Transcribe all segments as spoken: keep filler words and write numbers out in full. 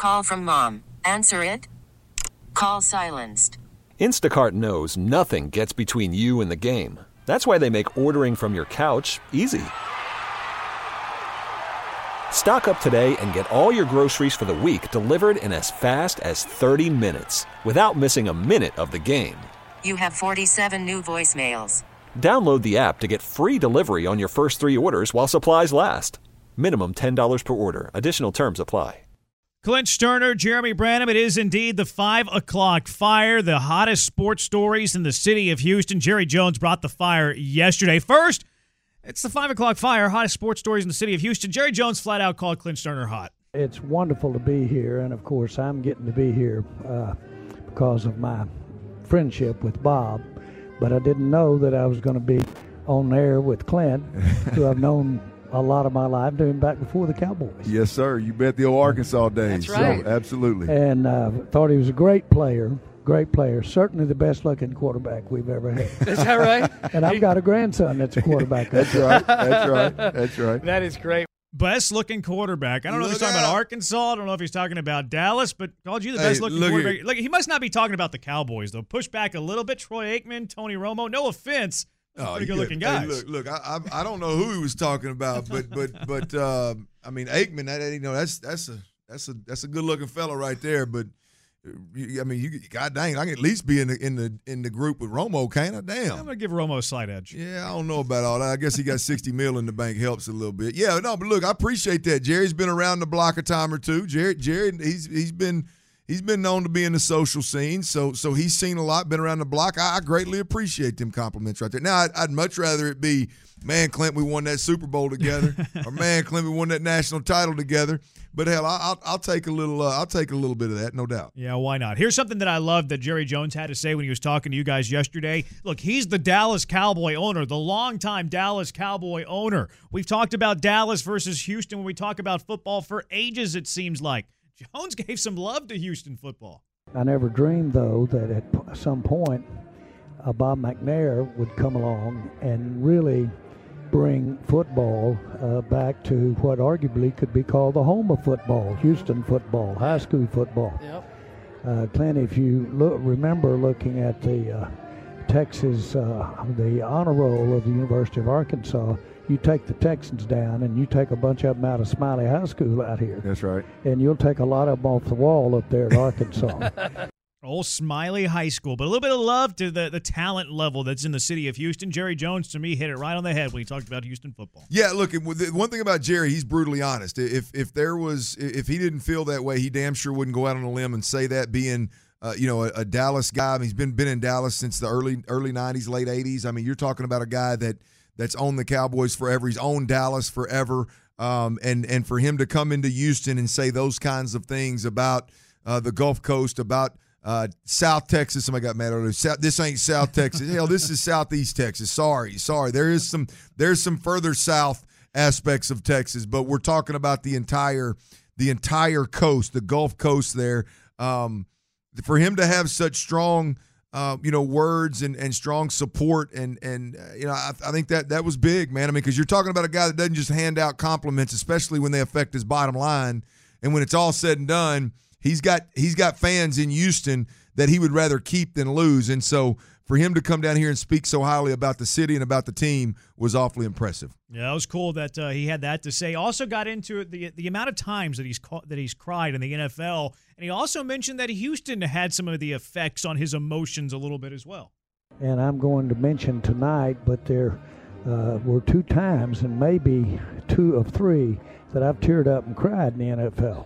Call from mom. Answer it. Call silenced. Instacart knows nothing gets between you and the game. That's why they make ordering from your couch easy. Stock up today and get all your groceries for the week delivered in as fast as thirty minutes without missing a minute of the game. You have forty-seven new voicemails. Download the app to get free delivery on your first three orders while supplies last. Minimum ten dollars per order. Additional terms apply. Clint Sterner, Jeremy Branham, it is indeed the five o'clock Fire, the hottest sports stories in the city of Houston. Jerry Jones brought the fire yesterday. First, it's the five o'clock Fire, hottest sports stories in the city of Houston. Jerry Jones flat out called Clint Sterner hot. It's wonderful to be here, and of course I'm getting to be here uh, because of my friendship with Bob, but I didn't know that I was going to be on air with Clint, who I've known a lot of my life, doing back before the Cowboys. Yes, sir. You bet the old Arkansas days. That's right. So, absolutely. And uh, thought he was a great player, great player. Certainly the best-looking quarterback we've ever had. Is that right? And I've got a grandson that's a quarterback. That's right. That's right. That's right. That is great. Best-looking quarterback. I don't know if he's talking about Arkansas. I don't know if he's talking about Dallas, but called you the Hey, best-looking look quarterback. here. Like, he must not be talking about the Cowboys, though. Push back a little bit. Troy Aikman, Tony Romo. No offense. Oh, Pretty you good-looking get- hey, guys. look, look, I, I I don't know who he was talking about, but but but uh, I mean Aikman, that you know that's that's a that's a that's a good looking fellow right there. But you- I mean, you God dang, I can at least be in the in the in the group with Romo, can't I? Damn. I'm going to give Romo a slight edge. Yeah, I don't know about all that. I guess he got sixty mil in the bank helps a little bit. Yeah, no, but look, I appreciate that. Jerry's been around the block a time or two. Jerry, Jerry, he's he's been he's been known to be in the social scene, so so he's seen a lot, been around the block. I, I greatly appreciate them compliments right there. Now, I'd, I'd much rather it be, man, Clint, we won that Super Bowl together, or man, Clint, we won that national title together. But hell, I, I'll I'll take a little uh, I'll take a little bit of that, no doubt. Yeah, why not? Here's something that I love that Jerry Jones had to say when he was talking to you guys yesterday. Look, he's the Dallas Cowboy owner, the longtime Dallas Cowboy owner. We've talked about Dallas versus Houston when we talk about football for ages, it seems like. Jones gave some love to Houston football. I never dreamed, though, that at p- some point uh, Bob McNair would come along and really bring football uh, back to what arguably could be called the home of football, Houston football, high school football. Yep. Uh, Clint, if you look, remember looking at the uh, Texas, uh, the honor roll of the University of Arkansas, you take the Texans down and you take a bunch of them out of Smiley High School out here. That's right. And you'll take a lot of them off the wall up there at Arkansas. Old Smiley High School. But a little bit of love to the, the talent level that's in the city of Houston. Jerry Jones, to me, hit it right on the head when he talked about Houston football. Yeah, look, it- the one thing about Jerry, he's brutally honest. If if there was, if he didn't feel that way, he damn sure wouldn't go out on a limb and say that. Being, uh, you know, a, a Dallas guy, I mean, he's been been in Dallas since the early early nineties, late eighties. I mean, you're talking about a guy that that's owned the Cowboys forever. He's owned Dallas forever, um, and and for him to come into Houston and say those kinds of things about uh, the Gulf Coast, about Uh, South Texas, somebody got mad earlier. South, this ain't South Texas. Hell, this is Southeast Texas. Sorry, sorry. There is some there's some further south aspects of Texas, but we're talking about the entire the entire coast, the Gulf Coast there. Um, for him to have such strong, uh, you know, words and, and strong support, and and uh, you know, I, I think that that was big, man. I mean, because you're talking about a guy that doesn't just hand out compliments, especially when they affect his bottom line, and when it's all said and done. He's got he's got fans in Houston that he would rather keep than lose. And so for him to come down here and speak so highly about the city and about the team was awfully impressive. Yeah, it was cool that uh, he had that to say. Also got into the the amount of times that he's ca- that he's cried in the N F L, and he also mentioned that Houston had some of the effects on his emotions a little bit as well. And I'm going to mention tonight, but there uh, were two times, and maybe two of three, that I've teared up and cried in the N F L.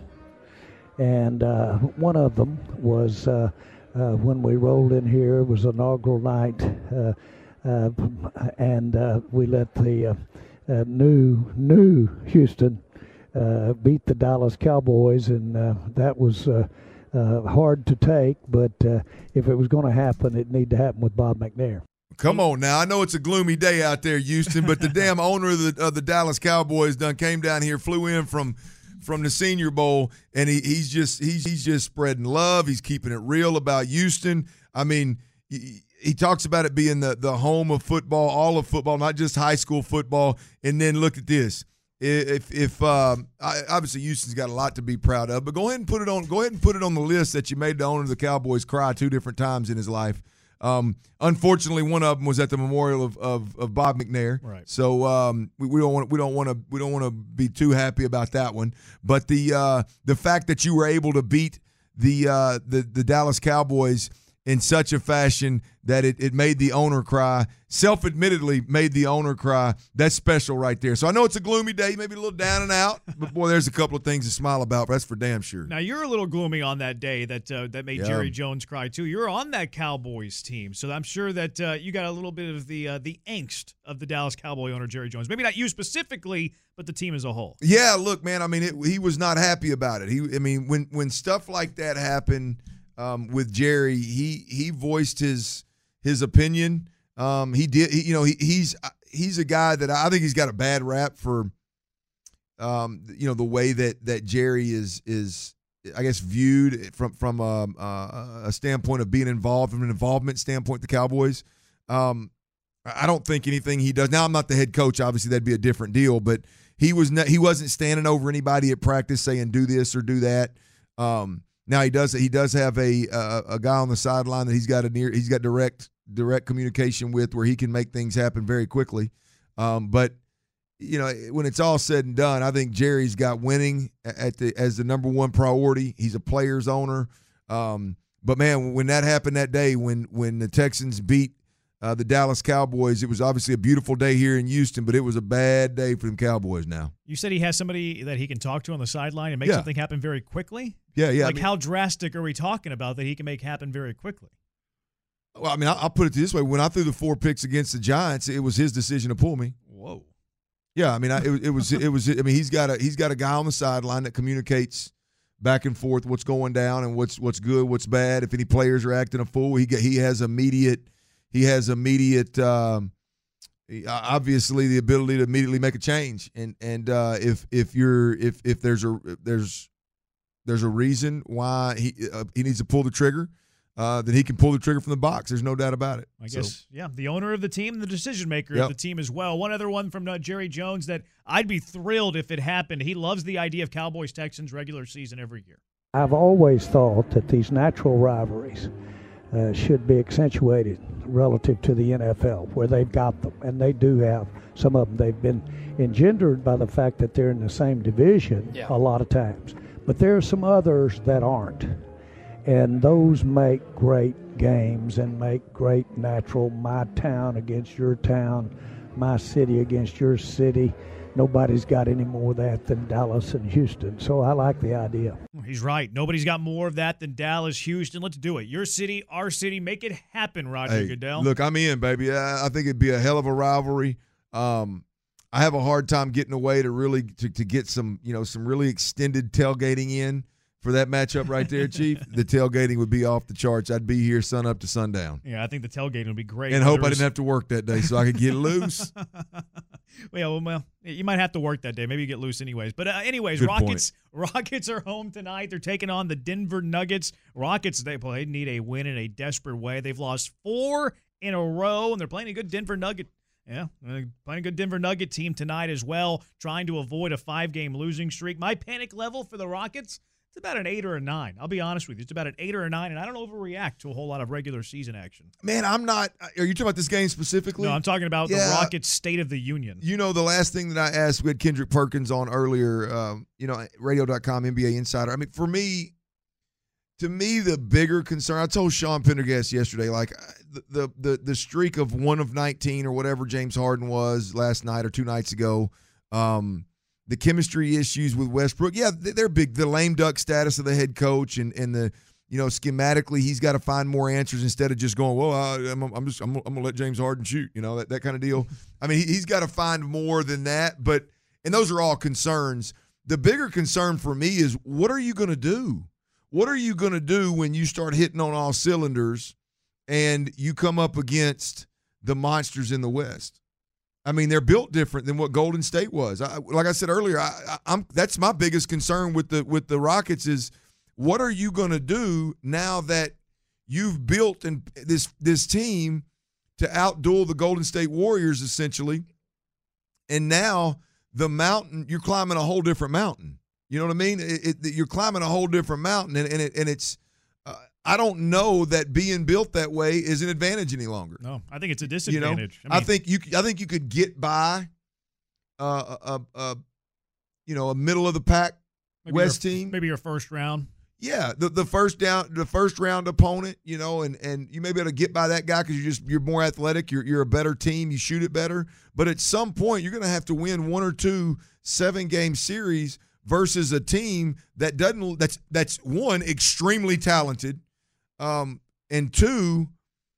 And uh, one of them was uh, uh, when we rolled in here. It was inaugural night, uh, uh, and uh, we let the uh, uh, new new Houston uh, beat the Dallas Cowboys, and uh, that was uh, uh, hard to take. But uh, if it was going to happen, it needed to happen with Bob McNair. Come on now. I know it's a gloomy day out there, Houston, but the damn owner of the, of the Dallas Cowboys done came down here, flew in from from the Senior Bowl, and he, he's just he's he's just spreading love. He's keeping it real about Houston. I mean, he, he talks about it being the, the home of football, all of football, not just high school football. And then look at this. if if um, I, obviously Houston's got a lot to be proud of, but go ahead and put it on. Go ahead and put it on the list that you made the owner of the Cowboys cry two different times in his life. Um, unfortunately, one of them was at the memorial of of, of Bob McNair. Right. So um, we, we don't want we don't want to we don't want to be too happy about that one. But the uh, the fact that you were able to beat the uh, the the Dallas Cowboys in such a fashion that it, it made the owner cry, self-admittedly made the owner cry, that's special right there. So I know it's a gloomy day, maybe a little down and out, but, boy, there's a couple of things to smile about. But that's for damn sure. Now, you're a little gloomy on that day that uh, that made Yeah. Jerry Jones cry, too. You're on that Cowboys team, so I'm sure that uh, you got a little bit of the uh, the angst of the Dallas Cowboy owner, Jerry Jones. Maybe not you specifically, but the team as a whole. Yeah, look, man, I mean, it, he was not happy about it. He, I mean, when when stuff like that happened um, with Jerry, he he voiced his his opinion. Um, he did, he, you know, he, he's he's a guy that I think he's got a bad rap for, um, you know, the way that that Jerry is is I guess viewed from from a, a, a standpoint of being involved, from an involvement standpoint, the Cowboys. Um, I don't think anything he does now. I'm not the head coach, obviously that'd be a different deal, but he was not, he wasn't standing over anybody at practice saying do this or do that. Um, now he does he does have a a, a guy on the sideline that he's got a near he's got direct. direct communication with where he can make things happen very quickly. Um, but, you know, when it's all said and done, I think Jerry's got winning at the as the number one priority. He's a player's owner. Um, but, man, when that happened that day, when when the Texans beat uh, the Dallas Cowboys, it was obviously a beautiful day here in Houston, but it was a bad day for them Cowboys now. You said he has somebody that he can talk to on the sideline and make Yeah. something happen very quickly? Yeah, yeah. Like I mean, how drastic are we talking about that he can make happen very quickly? well, I mean, I'll put it this way. When I threw the four picks against the Giants, it was his decision to pull me. Whoa. Yeah, I mean, I, it, it was it was. I mean, he's got a he's got a guy on the sideline that communicates back and forth what's going down and what's what's good, what's bad. If any players are acting a fool, he he has immediate he has immediate um, obviously the ability to immediately make a change. And and uh, if if you're if if there's a if there's there's a reason why he uh, he needs to pull the trigger. Uh, then he can pull the trigger from the box. There's no doubt about it. I guess, so. yeah, the owner of the team, the decision maker Yep. of the team as well. One other one from uh, Jerry Jones that I'd be thrilled if it happened. He loves the idea of Cowboys-Texans regular season every year. I've always thought that these natural rivalries uh, should be accentuated relative to the N F L, where they've got them, and they do have some of them. They've been engendered by the fact that they're in the same division Yeah. a lot of times, but there are some others that aren't. And those make great games and make great natural, my town against your town, my city against your city. Nobody's got any more of that than Dallas and Houston. So I like the idea. He's right. Nobody's got more of that than Dallas, Houston. Let's do it. Your city, our city. Make it happen, Roger Hey, Goodell. look, I'm in, baby. I, I think it'd be a hell of a rivalry. Um, I have a hard time getting away to really to, to get some, you know, some really extended tailgating in for that matchup right there, Chief. The tailgating would be off the charts. I'd be here sun up to sundown. Yeah, I think the tailgating would be great. And hope I There's- didn't have to work that day so I could get loose. well, well, you might have to work that day. Maybe you get loose anyways. But uh, anyways, Good Rockets Rockets are home tonight. They're taking on the Denver Nuggets. Rockets, they, well, they need a win in a desperate way. They've lost four in a row, and they're playing a good Denver Nugget. Yeah, uh, playing a good Denver Nugget team tonight as well, trying to avoid a five-game losing streak. My panic level for the Rockets, it's about an eight or a nine. I'll be honest with you. It's about an eight or a nine, and I don't overreact to a whole lot of regular season action. Man, I'm not – are you talking about this game specifically? No, I'm talking about Yeah. the Rockets' State of the Union. You know, the last thing that I asked, we had Kendrick Perkins on earlier, um, you know, radio dot com, N B A Insider. I mean, for me, to me, the bigger concern, I told Sean Pendergast yesterday, like the, the the the streak of one of nineteen or whatever James Harden was last night or two nights ago, um, the chemistry issues with Westbrook, yeah, they're big. The lame duck status of the head coach and, and the, you know, schematically, he's got to find more answers instead of just going, well, I, I'm, I'm just, I'm, I'm going to let James Harden shoot, you know, that, that kind of deal. I mean, he, he's got to find more than that. But, and those are all concerns. The bigger concern for me is, what are you going to do? What are you going to do when you start hitting on all cylinders and you come up against the monsters in the West? I mean, they're built different than what Golden State was. I, like I said earlier, I, I, I'm that's my biggest concern with the with the Rockets is, what are you going to do now that you've built and this this team to outduel the Golden State Warriors essentially, and now the mountain, you're climbing a whole different mountain. You know what I mean? It, it, you're climbing a whole different mountain, and, and, it, and it's uh, – I don't know that being built that way is an advantage any longer. No, I think it's a disadvantage. You know? I, mean, I think you I think you could get by uh, a, a, a you know a middle of the pack West your, team, maybe your first round. Yeah, the the first down the first round opponent, you know, and, and you may be able to get by that guy because you're just you're more athletic, you're you're a better team, you shoot it better. But at some point, you're going to have to win one or two seven game series versus a team that doesn't that's that's one extremely talented. Um, and two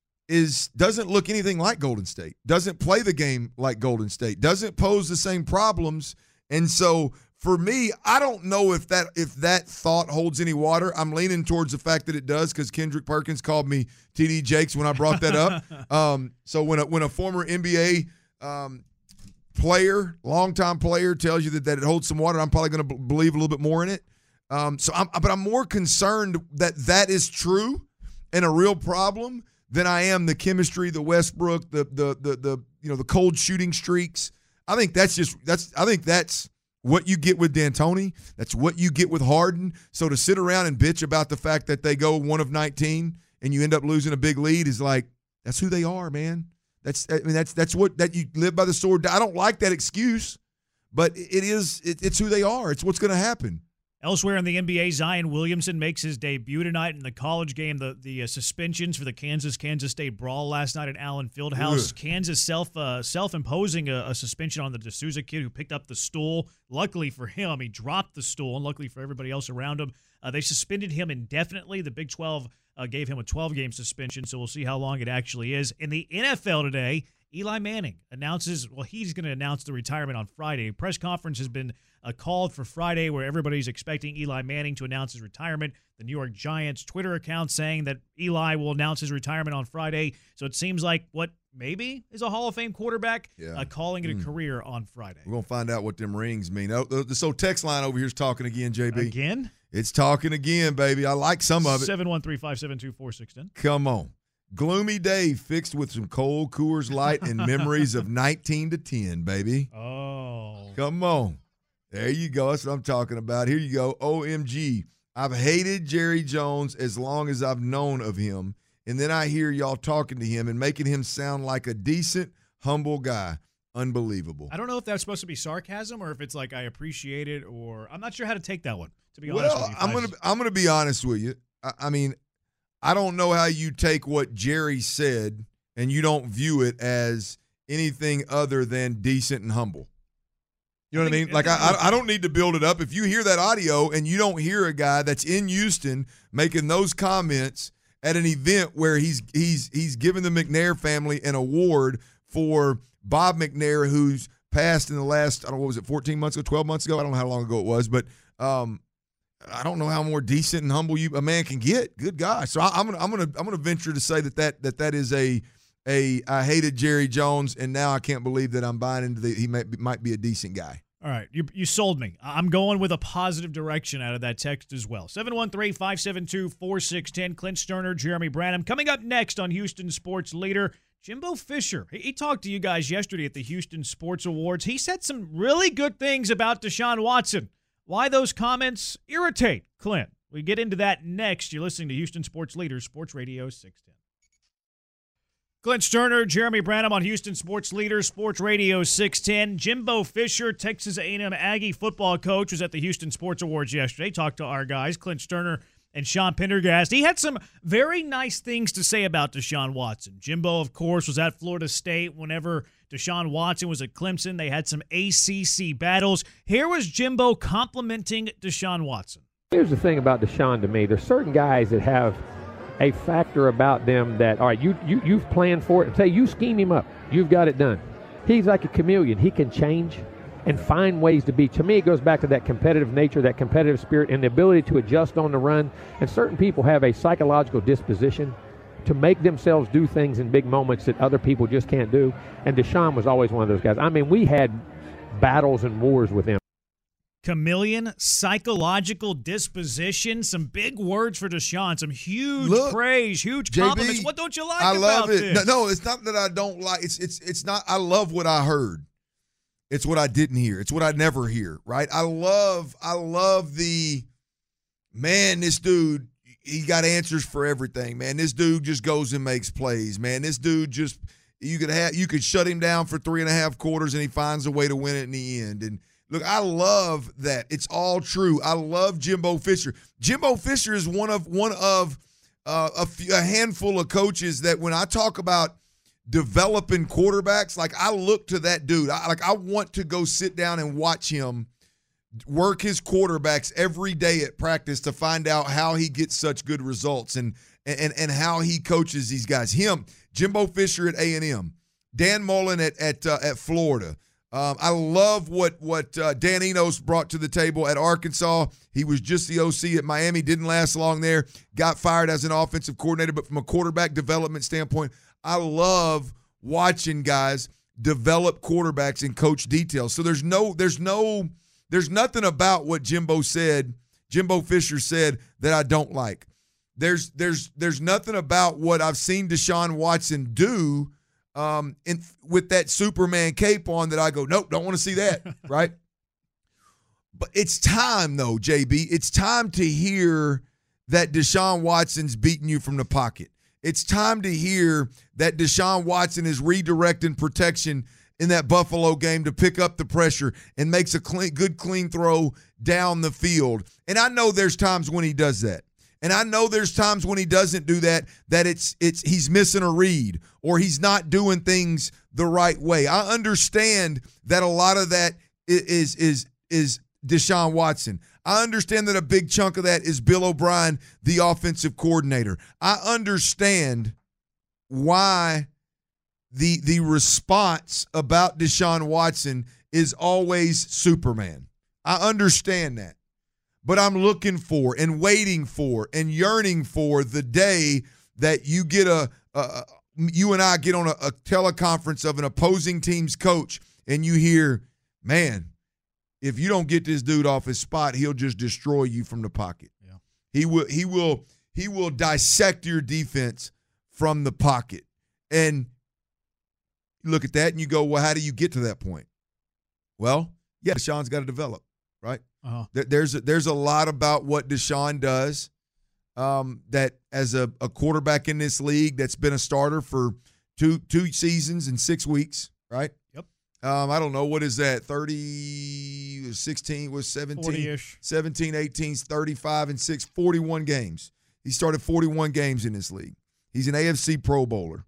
is doesn't look anything like Golden State, doesn't play the game like Golden State, doesn't pose the same problems. And so for me, I don't know if that if that thought holds any water. I'm leaning towards the fact that it does because Kendrick Perkins called me T D Jakes when I brought that up. um, so when a, when a former N B A um, player, longtime player, tells you that, that it holds some water, I'm probably going to b- believe a little bit more in it. Um, so, I'm, but I'm more concerned that that is true and a real problem than I am the chemistry, the Westbrook, the the the the you know the cold shooting streaks. I think that's just that's I think that's what you get with D'Antoni. That's what you get with Harden. So to sit around and bitch about the fact that they go one of nineteen and you end up losing a big lead is like that's who they are, man. That's I mean that's that's what that you live by the sword. I don't like that excuse, but it is it, it's who they are. It's what's going to happen. Elsewhere in the N B A, Zion Williamson makes his debut tonight in the college game. The the uh, suspensions for the Kansas-Kansas State brawl last night at Allen Fieldhouse. Ugh. Kansas self uh, self-imposing a, a suspension on the D'Souza kid who picked up the stool. Luckily for him, he dropped the stool, and luckily for everybody else around him, uh, they suspended him indefinitely. The Big twelve uh, gave him a twelve-game suspension, so we'll see how long it actually is. In the N F L today, Eli Manning announces, well, he's going to announce the retirement on Friday. A press conference has been uh, called for Friday where everybody's expecting Eli Manning to announce his retirement. The New York Giants Twitter account saying that Eli will announce his retirement on Friday. So it seems like what maybe is a Hall of Fame quarterback yeah. uh, calling it a mm. career on Friday. We're going to find out what them rings mean. Oh, so text line over here is talking again, J B. Again? It's talking again, baby. I like some of it. seven one three, five seven two, four six one zero. Come on. Gloomy day fixed with some cold Coors Light and memories of nineteen to ten, baby. Oh. Come on. There you go. That's what I'm talking about. Here you go. O M G. I've hated Jerry Jones as long as I've known of him, and then I hear y'all talking to him and making him sound like a decent, humble guy. Unbelievable. I don't know if that's supposed to be sarcasm or if it's like I appreciate it or I'm not sure how to take that one, to be well, honest with you. I'm going to I'm gonna be honest with you. I, I mean, I don't know how you take what Jerry said and you don't view it as anything other than decent and humble. You know I what think, I mean? Like, I, I don't need to build it up. If you hear that audio and you don't hear a guy that's in Houston making those comments at an event where he's he's he's giving the McNair family an award for Bob McNair, who's passed in the last, I don't know, what was it, fourteen months ago, twelve months ago? I don't know how long ago it was, but um, I don't know how more decent and humble you a man can get. Good gosh. So I, I'm gonna I'm gonna I'm gonna venture to say that that that, that is a a I hated Jerry Jones, and now I can't believe that I'm buying into the he might be, might be a decent guy. All right, you you sold me. I'm going with a positive direction out of that text as well. seven one three, five seven two, four six one zero. Clint Sterner, Jeremy Branham. Coming up next on Houston Sports Leader, Jimbo Fisher. He, he talked to you guys yesterday at the Houston Sports Awards. He said some really good things about Deshaun Watson. Why those comments irritate Clint? We get into that next. You're listening to Houston Sports Leader, Sports Radio six ten. Clint Sterner, Jeremy Branham on Houston Sports Leader, Sports Radio six ten. Jimbo Fisher, Texas A and M Aggie football coach, was at the Houston Sports Awards yesterday. Talked to our guys, Clint Sterner and Sean Pendergast. He had some very nice things to say about Deshaun Watson. Jimbo, of course, was at Florida State whenever Deshaun Watson was at Clemson. They had some A C C battles. Here was Jimbo complimenting Deshaun Watson. Here's the thing about Deshaun to me. There's certain guys that have a factor about them that, all right, you, you, you've planned for it. And say you scheme him up. You've got it done. He's like a chameleon. He can change and find ways to be. To me, it goes back to that competitive nature, that competitive spirit, and the ability to adjust on the run. And certain people have a psychological disposition to make themselves do things in big moments that other people just can't do. And Deshaun was always one of those guys. I mean, we had battles and wars with him. Chameleon, psychological disposition, some big words for Deshaun, some huge Look, praise, huge J B, compliments. What don't you like I about love it. this? No, no, it's not that I don't like. It's it's it's not. I love what I heard. It's what I didn't hear. It's what I never hear, right? I love, I love the, man, this dude, he got answers for everything, man. This dude just goes and makes plays, man. This dude just, you could have, you could shut him down for three and a half quarters and he finds a way to win it in the end. And look, I love that. It's all true. I love Jimbo Fisher. Jimbo Fisher is one of, one of uh, a, few, a handful of coaches that when I talk about developing quarterbacks, like I look to that dude. I, like I want to go sit down and watch him work his quarterbacks every day at practice to find out how he gets such good results and and and how he coaches these guys. Him, Jimbo Fisher at A and M, Dan Mullen at at uh, at Florida. Um, I love what what uh, Dan Enos brought to the table at Arkansas. He was just the O C at Miami, didn't last long there, got fired as an offensive coordinator, but from a quarterback development standpoint, I love watching guys develop quarterbacks and coach details. So there's no there's no There's nothing about what Jimbo said, Jimbo Fisher said, that I don't like. There's there's there's nothing about what I've seen Deshaun Watson do um, in, with that Superman cape on that I go, nope, don't want to see that, right? But it's time, though, J B. It's time to hear that Deshaun Watson's beating you from the pocket. It's time to hear that Deshaun Watson is redirecting protection in that Buffalo game to pick up the pressure and makes a clean, good, clean throw down the field. And I know there's times when he does that. And I know there's times when he doesn't do that, that it's it's he's missing a read or he's not doing things the right way. I understand that a lot of that is is is Deshaun Watson. I understand that a big chunk of that is Bill O'Brien, the offensive coordinator. I understand why The the response about Deshaun Watson is always Superman. I understand that. But I'm looking for and waiting for and yearning for the day that you get a, a you and I get on a, a teleconference of an opposing team's coach and you hear, man, if you don't get this dude off his spot, he'll just destroy you from the pocket. Yeah. He will he will he will dissect your defense from the pocket. And you look at that and you go, well, how do you get to that point? Well, yeah, Deshaun's got to develop, right? Uh-huh. There's, a, there's a lot about what Deshaun does um, that as a, a quarterback in this league that's been a starter for two two seasons and six weeks, right? Yep. Um, I don't know. What is that? thirty, sixteen, was seventeen, forty-ish. seventeen, eighteen, thirty-five, and six, forty-one games. He started forty-one games in this league. He's an A F C Pro Bowler.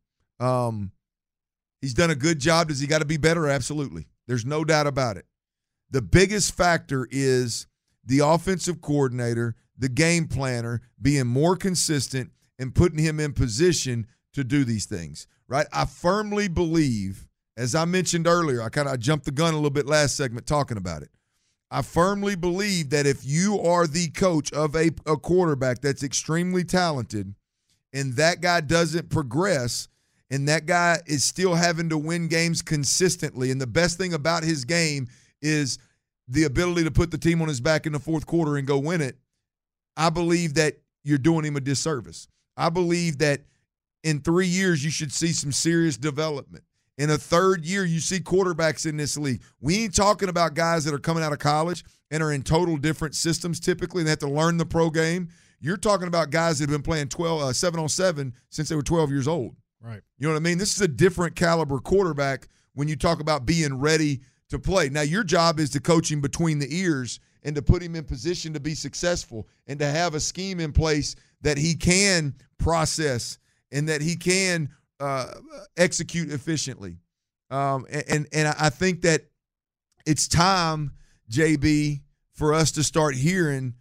Um He's done a good job. Does he got to be better? Absolutely. There's no doubt about it. The biggest factor is the offensive coordinator, the game planner, being more consistent and putting him in position to do these things, right? I firmly believe, as I mentioned earlier, I kind of jumped the gun a little bit last segment talking about it. I firmly believe that if you are the coach of a, a quarterback that's extremely talented and that guy doesn't progress, and that guy is still having to win games consistently. And the best thing about his game is the ability to put the team on his back in the fourth quarter and go win it. I believe that you're doing him a disservice. I believe that in three years you should see some serious development. In a third year, you see quarterbacks in this league. We ain't talking about guys that are coming out of college and are in total different systems typically and have to learn the pro game. You're talking about guys that have been playing twelve, uh, seven on seven since they were twelve years old. Right. You know what I mean? This is a different caliber quarterback when you talk about being ready to play. Now, your job is to coach him between the ears and to put him in position to be successful and to have a scheme in place that he can process and that he can uh, execute efficiently. Um, and, and I think that it's time, J B, for us to start hearing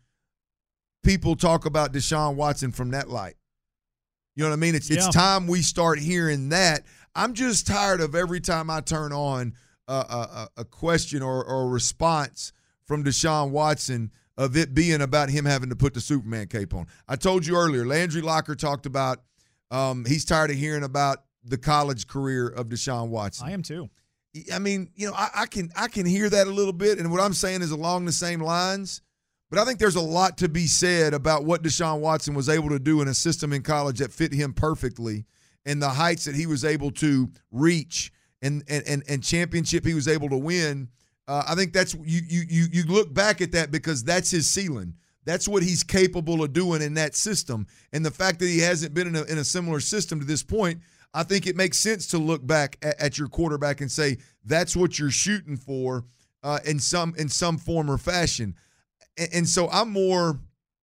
people talk about Deshaun Watson from that light. You know what I mean? It's yeah. it's time we start hearing that. I'm just tired of every time I turn on a, a, a question or, or a response from Deshaun Watson of it being about him having to put the Superman cape on. I told you earlier, Landry Locker talked about um, he's tired of hearing about the college career of Deshaun Watson. I am too. I mean, you know, I, I can I can hear that a little bit, and what I'm saying is along the same lines. But I think there's a lot to be said about what Deshaun Watson was able to do in a system in college that fit him perfectly and the heights that he was able to reach and and and, and championship he was able to win, uh, I think that's you you you you look back at that because that's his ceiling. That's what he's capable of doing in that system. And the fact that he hasn't been in a, in a similar system to this point, I think it makes sense to look back at, at your quarterback and say that's what you're shooting for uh, in some in some form or fashion. And, and so I'm more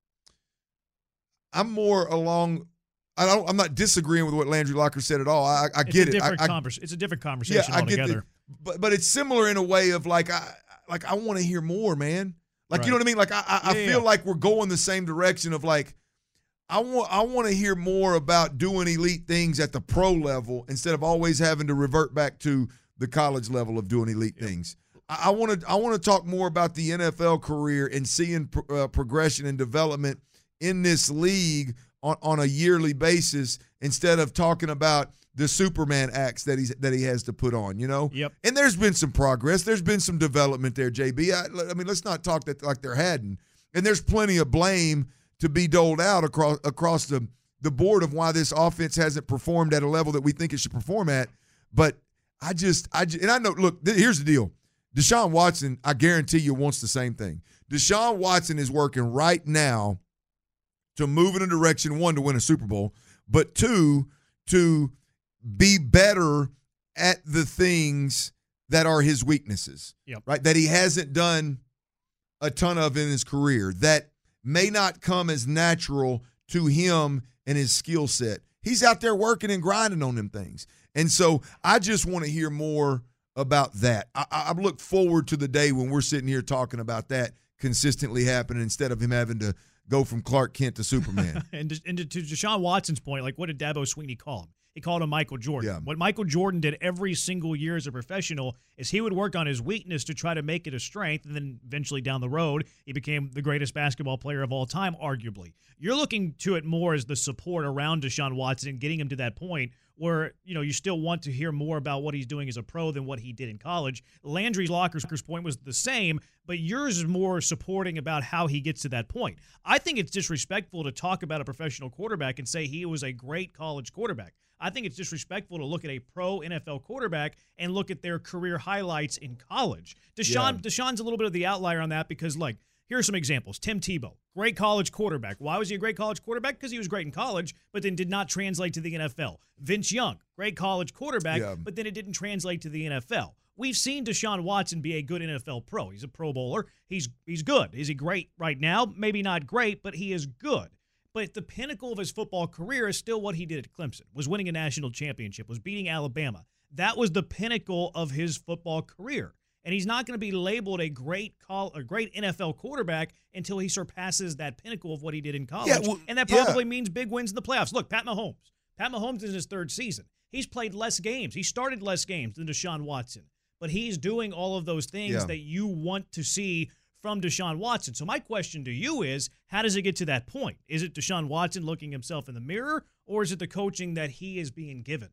I'm more along. I don't. I'm not disagreeing with what Landry Locker said at all. I, I it's get a it. Different I, I, convers- it's a different conversation yeah, I altogether. get the, but but it's similar in a way of like I like I want to hear more, man. Like, right. You know what I mean? Like, I, I, yeah, I feel yeah. like we're going the same direction of, like, I want I want to hear more about doing elite things at the pro level instead of always having to revert back to the college level of doing elite yep. things. I want to I want to talk more about the N F L career and seeing pro, uh, progression and development in this league on, on a yearly basis instead of talking about the Superman acts that he's that he has to put on, you know? Yep. And there's been some progress. There's been some development there, J B. I, I mean, let's not talk that like there hadn't. And there's plenty of blame to be doled out across across the, the board of why this offense hasn't performed at a level that we think it should perform at. But I just, I just, and I know, look, th- here's the deal. Deshaun Watson, I guarantee you, wants the same thing. Deshaun Watson is working right now to move in a direction, one, to win a Super Bowl, but two, to be better at the things that are his weaknesses, yep. right? That he hasn't done a ton of in his career, that may not come as natural to him and his skill set. He's out there working and grinding on them things. And so I just want to hear more about that. I, I look forward to the day when we're sitting here talking about that consistently happening instead of him having to go from Clark Kent to Superman. and to, and to, to Deshaun Watson's point, like, what did Dabo Sweeney call him? He called him Michael Jordan. Yeah. What Michael Jordan did every single year as a professional is he would work on his weakness to try to make it a strength, and then eventually down the road, he became the greatest basketball player of all time, arguably. You're looking to it more as the support around Deshaun Watson and getting him to that point where, you know, you still want to hear more about what he's doing as a pro than what he did in college. Landry Locker's point was the same, but yours is more supporting about how he gets to that point. I think it's disrespectful to talk about a professional quarterback and say he was a great college quarterback. I think it's disrespectful to look at a pro N F L quarterback and look at their career highlights in college. Deshaun, yeah. Deshaun's a little bit of the outlier on that because, like, here are some examples. Tim Tebow, great college quarterback. Why was he a great college quarterback? Because he was great in college, but then did not translate to the N F L. Vince Young, great college quarterback, yeah. but then it didn't translate to the N F L. We've seen Deshaun Watson be a good N F L pro. He's a Pro Bowler. He's he's good. Is he great right now? Maybe not great, but he is good. But the pinnacle of his football career is still what he did at Clemson, was winning a national championship, was beating Alabama. That was the pinnacle of his football career. And he's not going to be labeled a great call, a great N F L quarterback until he surpasses that pinnacle of what he did in college. Yeah, well, and that probably yeah. means big wins in the playoffs. Look, Pat Mahomes. Pat Mahomes is in his third season. He's played less games. He started less games than Deshaun Watson. But he's doing all of those things yeah. that you want to see from Deshaun Watson. So my question to you is, how does it get to that point? Is it Deshaun Watson looking himself in the mirror, or is it the coaching that he is being given?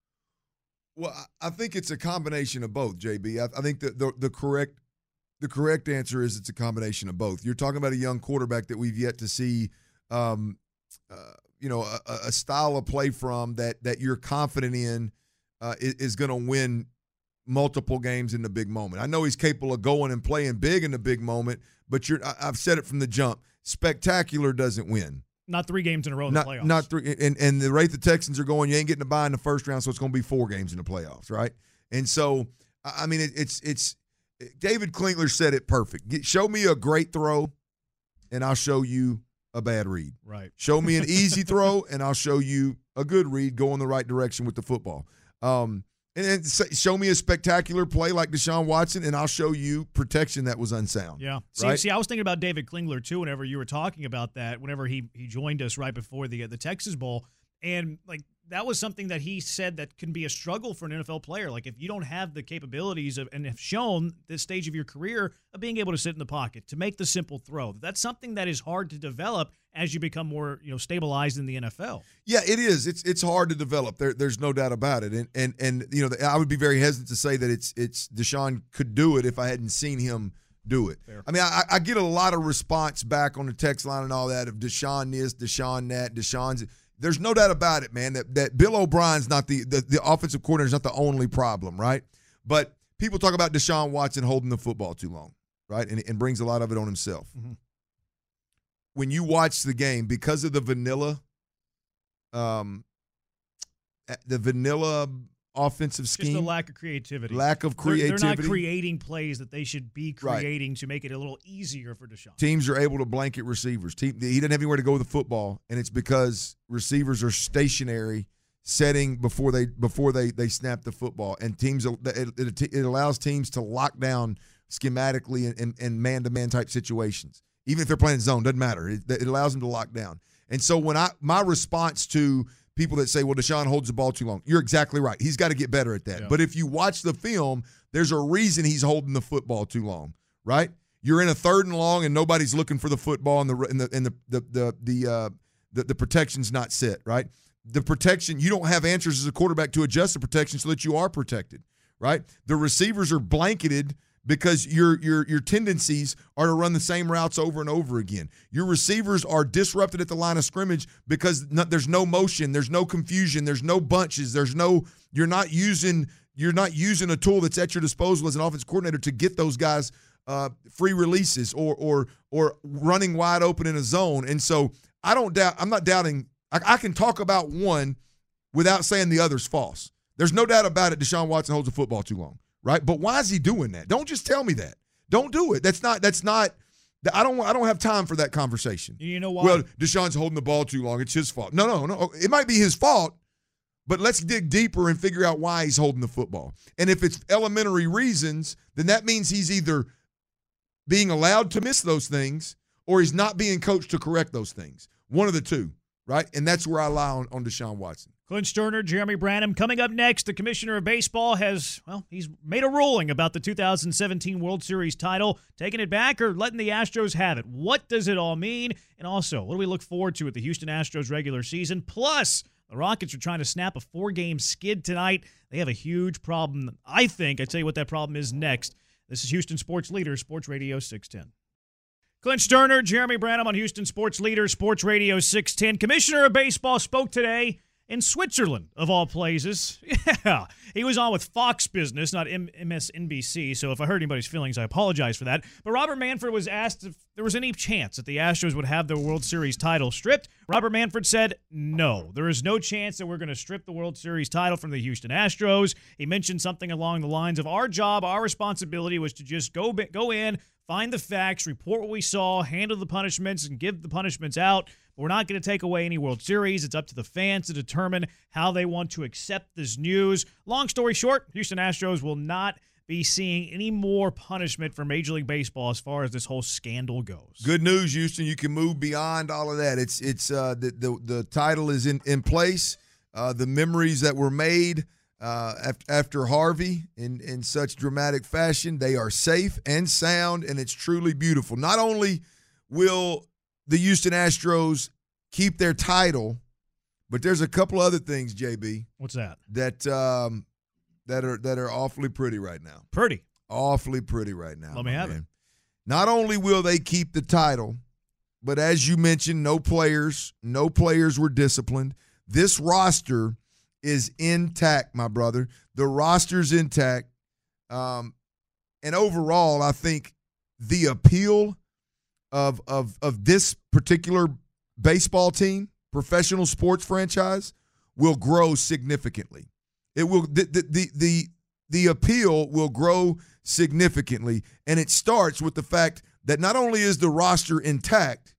Well, I think it's a combination of both, J B. I, I think the, the the correct the correct answer is it's a combination of both. You're talking about a young quarterback that we've yet to see, um, uh, you know, a, a style of play from that that you're confident in uh, is, is going to win multiple games in the big moment. I know he's capable of going and playing big in the big moment, but you're I, I've said it from the jump. Spectacular doesn't win. Not three games in a row in not, the playoffs. Not three, and, and the rate the Texans are going, you ain't getting a bye in the first round, so it's going to be four games in the playoffs, right? And so, I mean, it, it's it's David Klinkler said it perfect. Get, show me a great throw, and I'll show you a bad read. Right. Show me an easy throw, and I'll show you a good read, go in the right direction with the football. Um, and then show me a spectacular play like Deshaun Watson, and I'll show you protection that was unsound. Yeah. See, right? see, I was thinking about David Klingler, too, whenever you were talking about that, whenever he, he joined us right before the the Texas Bowl. And, like, that was something that he said that can be a struggle for an N F L player. Like, if you don't have the capabilities of, and have shown this stage of your career of being able to sit in the pocket, to make the simple throw, that's something that is hard to develop as you become more, you know, stabilized in the N F L. Yeah, it is. It's it's hard to develop. There, there's no doubt about it. And and and you know, I would be very hesitant to say that it's it's Deshaun could do it if I hadn't seen him do it. Fair. I mean, I, I get a lot of response back on the text line and all that of Deshaun this, Deshaun that, Deshaun's. there's no doubt about it, man, that, that Bill O'Brien's not the, the the offensive coordinator is not the only problem, right? But people talk about Deshaun Watson holding the football too long, right? And, and brings a lot of it on himself. Mm-hmm. When you watch the game, because of the vanilla, um, the vanilla offensive scheme, just the lack of creativity, lack of creativity. They're, they're not creating plays that they should be creating right. to make it a little easier for Deshaun. Teams are able to blanket receivers. Team, he doesn't have anywhere to go with the football, and it's because receivers are stationary, setting before they before they they snap the football, and teams it, it, it allows teams to lock down schematically in, in man-to-man type situations. Even if they're playing zone, doesn't matter. It, it allows them to lock down. And so when I my response to people that say, well, Deshaun holds the ball too long, you're exactly right. He's got to get better at that. Yeah. But if you watch the film, there's a reason he's holding the football too long, right? You're in a third and long, and nobody's looking for the football, and the and the and the the the the, uh, the, the protection's not set, right? The protection, you don't have answers as a quarterback to adjust the protection so that you are protected, right? The receivers are blanketed because your your your tendencies are to run the same routes over and over again. Your receivers are disrupted at the line of scrimmage because no, there's no motion, there's no confusion, there's no bunches, there's no you're not using you're not using a tool that's at your disposal as an offensive coordinator to get those guys uh, free releases or or or running wide open in a zone. And so I don't doubt I'm not doubting I, I can talk about one without saying the other's false. There's no doubt about it. Deshaun Watson holds the football too long. Right, but why is he doing that? Don't just tell me that. Don't do it. That's not. That's not. I don't. I don't have time for that conversation. You know why? Well, Deshaun's holding the ball too long. It's his fault. No, no, no. It might be his fault, but let's dig deeper and figure out why he's holding the football. And if it's elementary reasons, then that means he's either being allowed to miss those things or he's not being coached to correct those things. One of the two, right? And that's where I lie on, on Deshaun Watson. Clint Sterner, Jeremy Branham. Coming up next, the commissioner of baseball has, well, he's made a ruling about the two thousand seventeen World Series title, taking it back or letting the Astros have it. What does it all mean? And also, what do we look forward to at the Houston Astros regular season? Plus, the Rockets are trying to snap a four-game skid tonight. They have a huge problem, I think. I tell you what that problem is next. This is Houston Sports Leader, Sports Radio six ten. Clint Sterner, Jeremy Branham on Houston Sports Leader, Sports Radio six ten. Commissioner of baseball spoke today in Switzerland, of all places. Yeah, he was on with Fox Business, not M S N B C, so if I hurt anybody's feelings, I apologize for that. But Robert Manfred was asked if there was any chance that the Astros would have their World Series title stripped. Robert Manfred said, no, there is no chance that we're going to strip the World Series title from the Houston Astros. He mentioned something along the lines of our job, our responsibility was to just go, go in, find the facts, report what we saw, handle the punishments, and give the punishments out. We're not going to take away any World Series. It's up to the fans to determine how they want to accept this news. Long story short, Houston Astros will not be seeing any more punishment for Major League Baseball as far as this whole scandal goes. Good news, Houston. You can move beyond all of that. It's it's uh, the, the the title is in in place. Uh, the memories that were made uh, after, after Harvey in in such dramatic fashion, they are safe and sound, and it's truly beautiful. Not only will the Houston Astros keep their title, but there's a couple other things, J B. What's that? That um, that are that are awfully pretty right now. Pretty. Awfully pretty right now. Let me have man. it. Not only will they keep the title, but as you mentioned, no players, no players were disciplined. This roster is intact, my brother. The roster's intact. Um, and overall, I think the appeal of of of this particular baseball team, professional sports franchise, will grow significantly. It will the the the the, the appeal will grow significantly, and it starts with the fact that not only is the roster intact,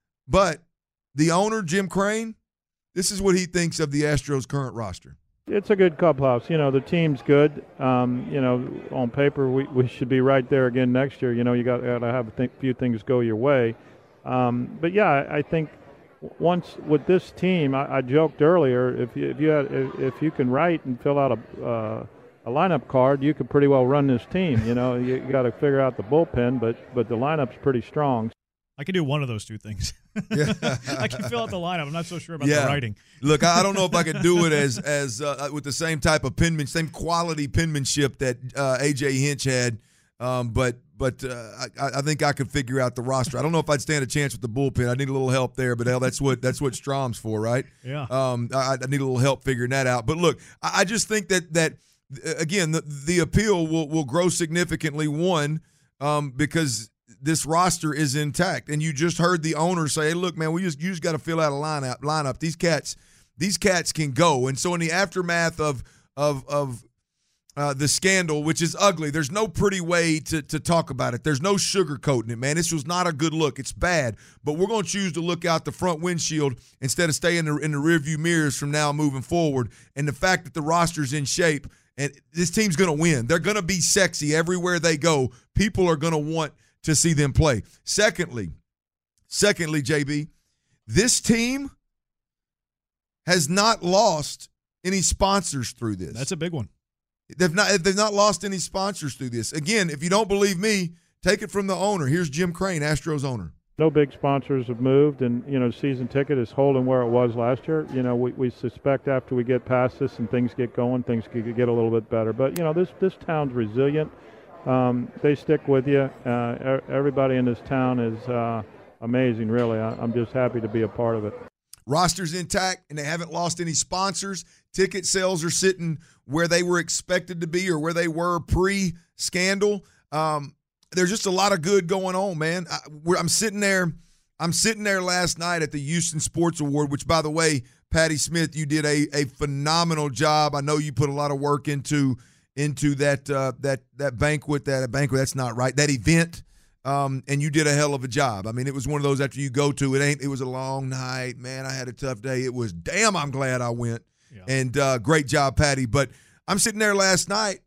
but the owner, Jim Crane, this is what he thinks of the Astros' current roster. It's a good clubhouse. You know, the team's good. Um, you know, on paper, we, we should be right there again next year. You know, you got to have a th- few things go your way. Um, but, yeah, I, I think once with this team, I, I joked earlier, if you, if you had, if, if you can write and fill out a uh, a lineup card, you could pretty well run this team. You know, you, you got to figure out the bullpen, but but the lineup's pretty strong. I can do one of those two things. Yeah. I can fill out the lineup. I'm not so sure about yeah. the writing. Look, I don't know if I could do it as as uh, with the same type of penmanship, same quality penmanship that uh, A J Hinch had Um, but but uh, I, I think I could figure out the roster. I don't know if I'd stand a chance with the bullpen. I need a little help there, but hell, that's what that's what Strom's for, right? Yeah. Um, I, I need a little help figuring that out. But look, I, I just think that that again, the, the appeal will will grow significantly. One, um, because this roster is intact, and you just heard the owner say, "Hey, look, man, we just you just got to fill out a lineup. Lineup. These cats, these cats can go." And so, in the aftermath of of of Uh, the scandal, which is ugly. There's no pretty way to, to talk about it. There's no sugarcoating it, man. This was not a good look. It's bad. But we're going to choose to look out the front windshield instead of staying in the, in the rearview mirrors from now moving forward. And the fact that the roster's in shape, and this team's going to win. They're going to be sexy everywhere they go. People are going to want to see them play. Secondly, secondly, J B, this team has not lost any sponsors through this. That's a big one. They've not they've not lost any sponsors through this. Again, if you don't believe me, take it from the owner. Here's Jim Crane, Astros owner. No big sponsors have moved, and, you know, season ticket is holding where it was last year. You know, we, we suspect after we get past this and things get going, things could get a little bit better. But, you know, this, this town's resilient. Um, they stick with you. Uh, everybody in this town is uh, amazing, really. I, I'm just happy to be a part of it. Roster's intact, and they haven't lost any sponsors. Ticket sales are sitting where they were expected to be or where they were pre-scandal. Um, there's just a lot of good going on, man. I, I'm sitting there. I'm sitting there last night at the Houston Sports Award, which, by the way, Patty Smith, you did a, a phenomenal job. I know you put a lot of work into into that uh, that that banquet. That banquet. That's not right. That event. Um, and you did a hell of a job. I mean, it was one of those after you go to it ain't. It was a long night, man. I had a tough day. It was damn. I'm glad I went. Yeah. And uh, great job, Patty. But I'm sitting there last night.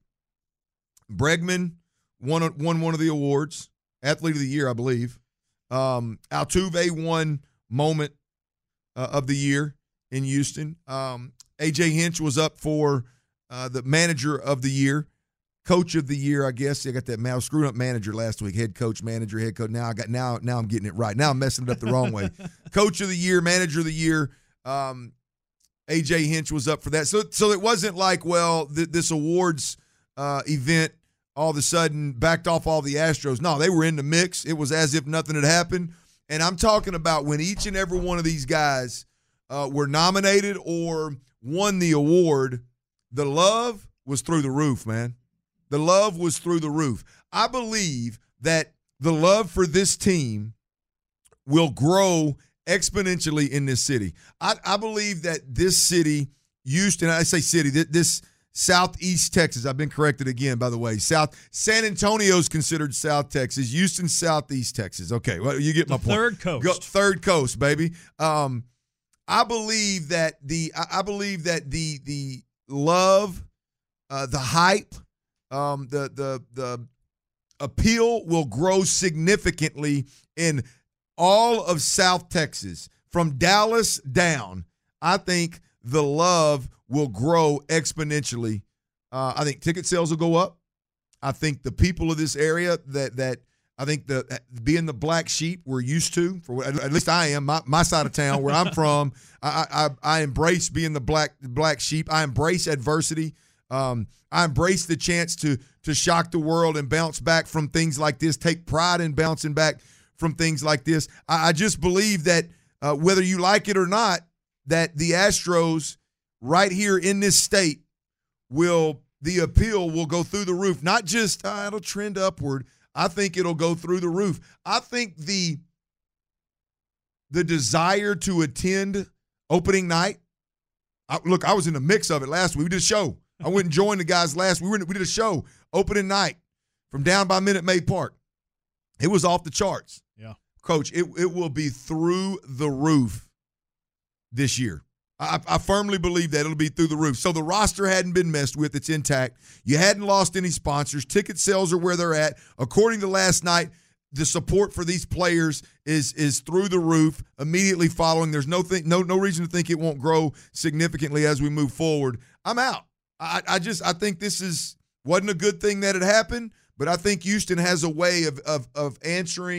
Bregman won won one of the awards, Athlete of the Year, I believe. Um, Altuve won Moment uh, of the Year in Houston. Um, A J Hinch was up for uh, the Manager of the Year. Coach of the Year, I guess. I got that. I was screwing up manager last week. Head coach, manager, head coach. Now I got now. Now I'm getting it right. Now I'm messing it up the wrong way. Coach of the Year, Manager of the Year. Um, A J Hinch was up for that. So, so it wasn't like, well, th- this awards uh, event all of a sudden backed off all the Astros. No, they were in the mix. It was as if nothing had happened. And I'm talking about when each and every one of these guys uh, were nominated or won the award, the love was through the roof, man. The love was through the roof. I believe that the love for this team will grow exponentially in this city. I, I believe that this city, Houston, I say city, this Southeast Texas, I've been corrected again, by the way. South San Antonio's considered South Texas. Houston, Southeast Texas. Okay, well, you get my the point. Third coast. Go, third coast, baby. Um, I believe that the I, I believe that the the love, uh, the hype, um, the the the appeal will grow significantly in all of South Texas, from Dallas down. I think the love will grow exponentially. Uh, I think ticket sales will go up. I think the people of this area that that I think the being the black sheep we're used to, for at least I am, my, my side of town where I'm from, I, I I embrace being the black black sheep. I embrace adversity. Um, I embrace the chance to to shock the world and bounce back from things like this. Take pride in bouncing back from things like this. I, I just believe that uh, whether you like it or not, that the Astros right here in this state will, the appeal will go through the roof. Not just, uh, it'll trend upward. I think it'll go through the roof. I think the, the desire to attend opening night, I, look, I was in the mix of it last week. We did a show. I went and joined the guys last week. We, were in, we did a show, opening night, from down by Minute Maid Park. It was off the charts. Yeah. Coach, it, it will be through the roof this year. I, I firmly believe that it'll be through the roof. So the roster hadn't been messed with. It's intact. You hadn't lost any sponsors. Ticket sales are where they're at. According to last night, the support for these players is is through the roof immediately following. There's no thing, no no reason to think it won't grow significantly as we move forward. I'm out. I, I just I think this is wasn't a good thing that it happened, but I think Houston has a way of of of answering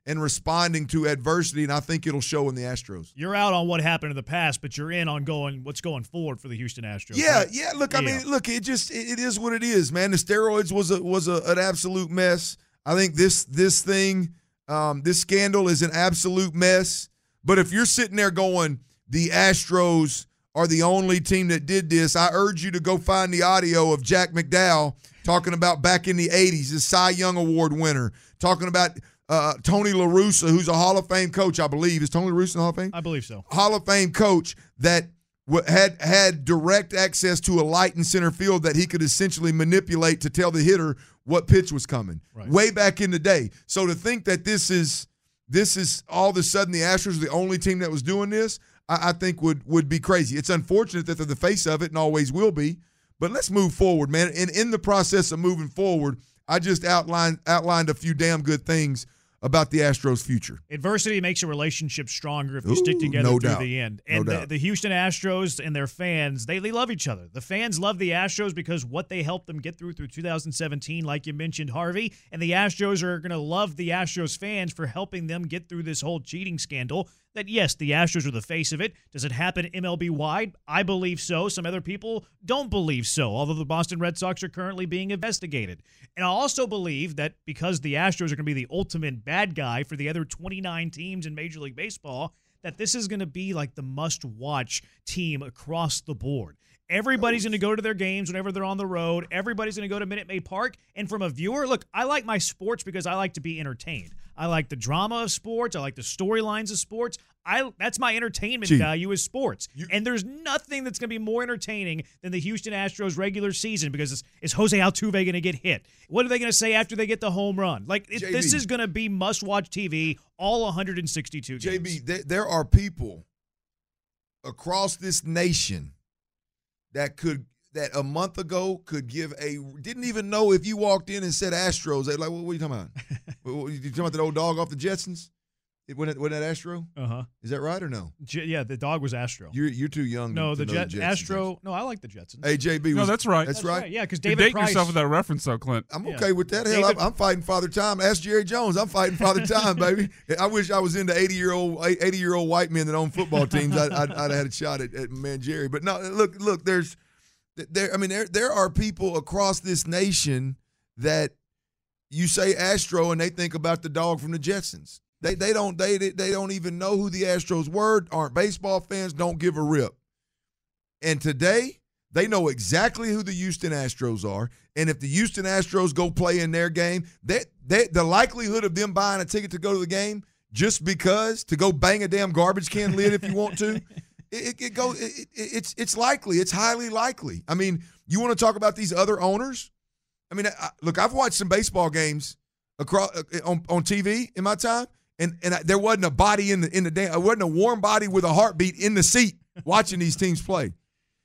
and responding to adversity, and I think it'll show in the Astros. You're out on what happened in the past, but you're in on going what's going forward for the Houston Astros. Yeah, right? yeah. Look, I Yeah. mean, look, it just it, it is what it is, man. The steroids was a was a, an absolute mess. I think this this thing, um, this scandal is an absolute mess. But if you're sitting there going, the Astros are the only team that did this, I urge you to go find the audio of Jack McDowell talking about back in the eighties, the Cy Young Award winner, talking about uh, Tony La Russa, who's a Hall of Fame coach, I believe. Is Tony La Russa in the Hall of Fame? I believe so. Hall of Fame coach that w- had had direct access to a light in center field that he could essentially manipulate to tell the hitter what pitch was coming. Right. Way back in the day. So to think that this is this is all of a sudden the Astros are the only team that was doing this, I, I think would would be crazy. It's unfortunate that they're the face of it and always will be. But let's move forward, man. And in the process of moving forward, I just outlined outlined a few damn good things about the Astros' future. Adversity makes a relationship stronger if you Ooh, stick together no through doubt. the end. No And the, doubt. the Houston Astros and their fans, they, they love each other. The fans love the Astros because what they helped them get through through two thousand seventeen, like you mentioned, Harvey. And the Astros are going to love the Astros fans for helping them get through this whole cheating scandal. That, yes, the Astros are the face of it. Does it happen M L B-wide? I believe so. Some other people don't believe so, although the Boston Red Sox are currently being investigated. And I also believe that because the Astros are going to be the ultimate bad guy for the other twenty-nine teams in Major League Baseball, that this is going to be like the must-watch team across the board. Everybody's going to go to their games whenever they're on the road. Everybody's going to go to Minute Maid Park. And from a viewer, look, I like my sports because I like to be entertained. I like the drama of sports. I like the storylines of sports. I That's my entertainment Gee, value is sports. you- and there's nothing that's going to be more entertaining than the Houston Astros regular season because it's, is Jose Altuve going to get hit? What are they going to say after they get the home run? Like, it, J B. this is going to be must-watch T V all one hundred sixty-two games. J B, there, there are people across this nation that could that a month ago could give a didn't even know if you walked in and said Astros. They're like, what, what are you talking about? what, what, you talking about that old dog off the Jetsons? It wasn't, wasn't that Astro? Uh-huh. Is that right or no? J- yeah, the dog was Astro. You're you're too young. no, to the know Jet, Jetsons. Astro. No, I like the Jetsons. Hey, J B. No, was- that's right. That's, That's right. right. Yeah, because You're David dating Price. yourself with that reference, though, Clint. I'm Yeah. okay with that. Hell, David- I'm, I'm fighting Father Time. Ask Jerry Jones. I'm fighting Father Time, baby. I wish I was into eighty year old eighty year old white men that own football teams. I'd, I'd, I'd have had a shot at, at man Jerry. But no, look, look. There's there. I mean, there there are people across this nation that you say Astro and they think about the dog from the Jetsons. They they don't they they don't even know who the Astros were. Aren't baseball fans. Don't give a rip. And today they know exactly who the Houston Astros are. And if the Houston Astros go play in their game, they, they, the likelihood of them buying a ticket to go to the game just because to go bang a damn garbage can lid if you want to, it, it, it goes. It, it, it's it's likely. It's highly likely. I mean, you want to talk about these other owners? I mean, I, look, I've watched some baseball games across on, on T V in my time, and and I, there wasn't a body in the in the damn. There wasn't a warm body with a heartbeat in the seat watching these teams play.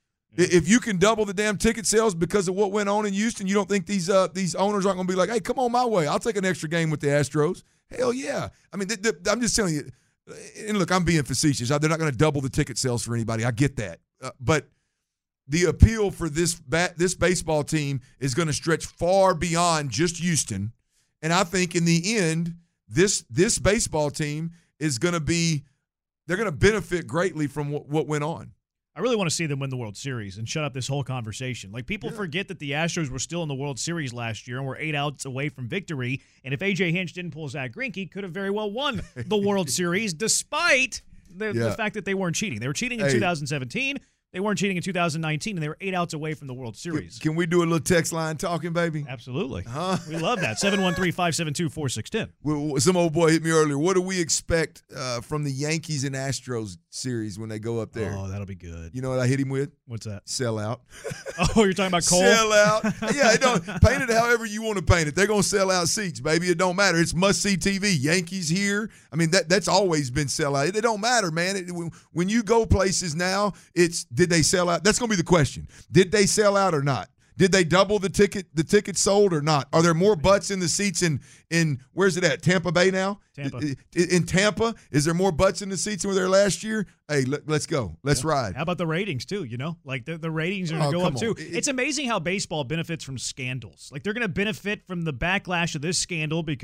If you can double the damn ticket sales because of what went on in Houston, you don't think these uh, these owners aren't going to be like, hey, come on my way. I'll take an extra game with the Astros. Hell yeah. I mean, th- th- I'm just telling you. And look, I'm being facetious. They're not going to double the ticket sales for anybody. I get that. Uh, but the appeal for this bat, this baseball team is going to stretch far beyond just Houston. And I think in the end, this this baseball team is going to be – they're going to benefit greatly from what, what went on. I really want to see them win the World Series and shut up this whole conversation. Like, people Yeah. forget that the Astros were still in the World Series last year and were eight outs away from victory. And if A J Hinch didn't pull Zach Greinke, he could have very well won the World Series despite the, Yeah. the fact that they weren't cheating. They were cheating in Hey. two thousand seventeen. They weren't cheating in two thousand nineteen, and they were eight outs away from the World Can, Series. can we do a little text line talking, baby? Absolutely. Huh? We love that. seven one three, five seven two, four six one zero. Well, some old boy hit me earlier. What do we expect uh, from the Yankees and Astros series when they go up there? Oh, that'll be good. You know what I hit him with? What's that? Sell out. Oh, you're talking about Cole? Sell out. Yeah, it don't, paint it however you want to paint it. They're going to sell out seats, baby. It don't matter. It's must-see T V. Yankees here. I mean, that that's always been sell out. It, it don't matter, man. It, when you go places now, it's did they sell out? That's going to be the question. Did they sell out or not? Did they double the ticket the tickets sold or not? Are there more butts in the seats in in where's it at? Tampa Bay now? Tampa. In, in Tampa, is there more butts in the seats than were there last year? Hey, let, let's go. Let's ride. How about the ratings, too, you know? Like, the, the ratings are going Oh, to go come up, too. on. It- it's amazing how baseball benefits from scandals. Like, they're going to benefit from the backlash of this scandal because